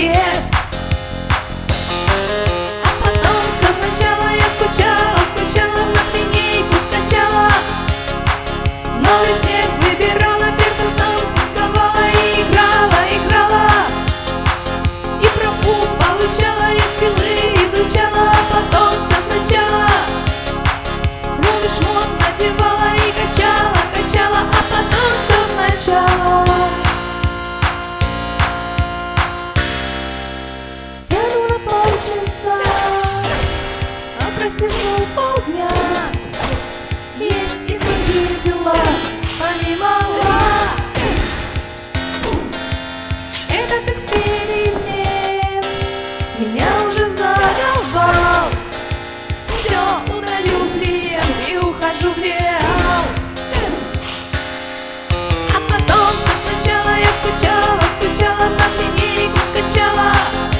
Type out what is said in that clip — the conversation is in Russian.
подъезд. А потом все сначала я скучала, на линейку скачала, новый снег выбирала, без одном создавала и играла. И профу получала, и скиллы изучала, а потом все сначала. Новый шмот надевала и качала, а потом все сначала. Сяду на полчаса, а просижу полдня. Есть и другие дела, помимо этот эксперимент меня уже задолбал. Все, удалю клиент и ухожу в реал. А потом все сначала я скучала, на линейку скачала,